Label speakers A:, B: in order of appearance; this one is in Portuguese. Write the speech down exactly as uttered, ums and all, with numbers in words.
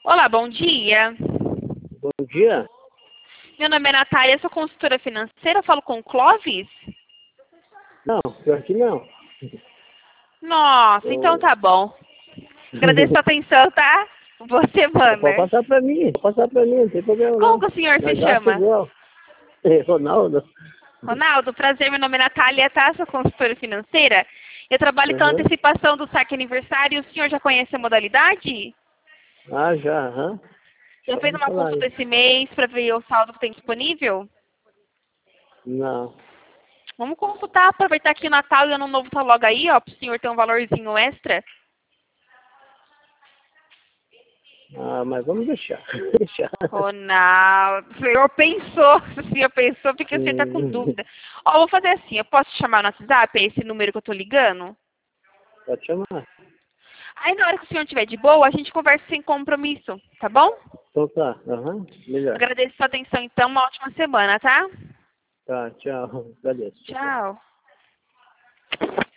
A: Olá, bom dia.
B: Bom dia.
A: Meu nome é Natália, sou consultora financeira. Eu falo com o Clóvis?
B: Não, pior que não.
A: Nossa,
B: Eu...
A: então tá bom. Agradeço a atenção, tá? Você
B: Pode
A: manda.
B: passar pra mim, pode passar pra mim, não tem problema
A: Como
B: não.
A: que o senhor se
B: Nós acha
A: chama?
B: igual. É, Ronaldo.
A: Ronaldo, prazer, meu nome é Natália, tá? Sou consultora financeira. Eu trabalho com a
B: Uhum.
A: antecipação do saque aniversário. O senhor já conhece a modalidade?
B: Ah, já, aham.
A: Já fez
B: Pode
A: uma
B: falar
A: consulta
B: aí.
A: esse mês para ver o saldo que tem disponível?
B: Não.
A: Vamos consultar, aproveitar que o Natal e Ano Novo tá logo aí, ó, pro senhor ter um valorzinho extra.
B: Ah, mas vamos deixar. deixar.
A: Ronaldo, o senhor pensou, o senhor pensou porque o senhor tá com
B: Hum,
A: dúvida. Ó, vou fazer assim, eu posso te chamar no WhatsApp, é esse número que eu tô ligando?
B: Pode chamar.
A: Aí na hora que o senhor estiver de boa, a gente conversa sem compromisso, tá bom?
B: Então tá, aham, melhor.
A: Agradeço a sua atenção então, uma ótima semana, tá?
B: Tá, tchau. Agradeço. Tchau.
A: Tchau.